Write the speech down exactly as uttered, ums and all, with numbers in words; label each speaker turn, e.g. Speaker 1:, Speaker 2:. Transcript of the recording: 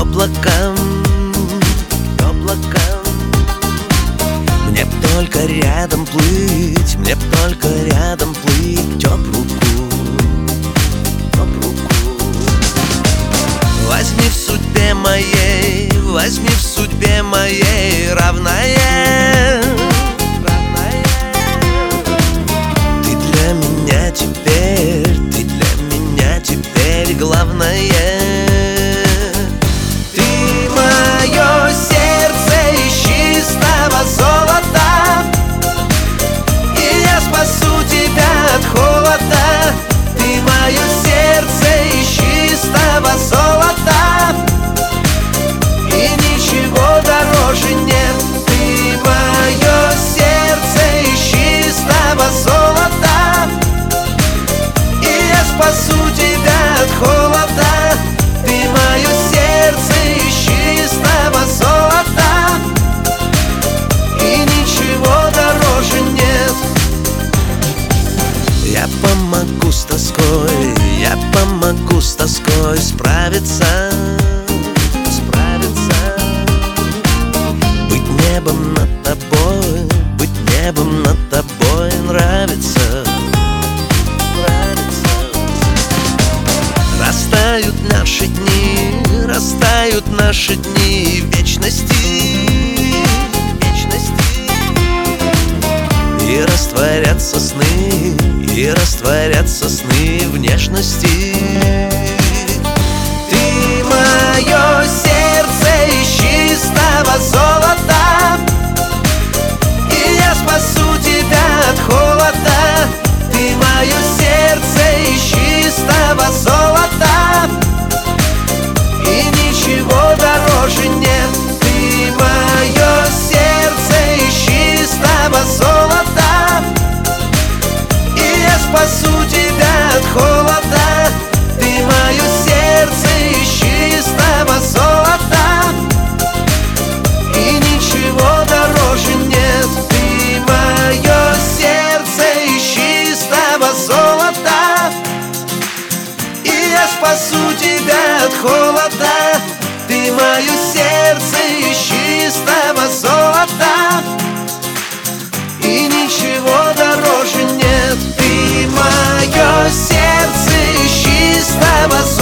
Speaker 1: облакам, облакам. Мне б только рядом плыть, мне б только рядом плыть, тёп руку, тёп руку. Возьми в судьбе моей, возьми в судьбе моей равная, равная. Ты для меня теперь, ты для меня теперь главное. Ты мое сердце из чистого золота, и я спасу тебя от холода. Ты мое сердце из чистого золота, и ничего дороже нет. Ты мое сердце из чистого золота, и я спасу тебя от холода. Ты мое сердце из чистого золота, и ничего дороже нет. Я помогу с тоской, я помогу с тоской справиться, справиться. Быть небом над тобой, быть небом над тобой нравится, нравится. Растают наши дни, растают наши дни в вечности, вечности. И растворятся сны, и растворятся сны в нежности. Ты мое сердце из чистого золота, и я спасу тебя от холода. Ты мое сердце из чистого золота, и ничего дороже нет. Ты мое сердце из чистого золота, и я спасу тебя от холода. Ты мое сердце из чистого золота, и ничего дороже нет. Ты мое сердце из чистого золота, и я спасу тебя от холода. Ты мое сердце из чистого золота, и ничего дороже нет. Ты мое сердце из чистого золота,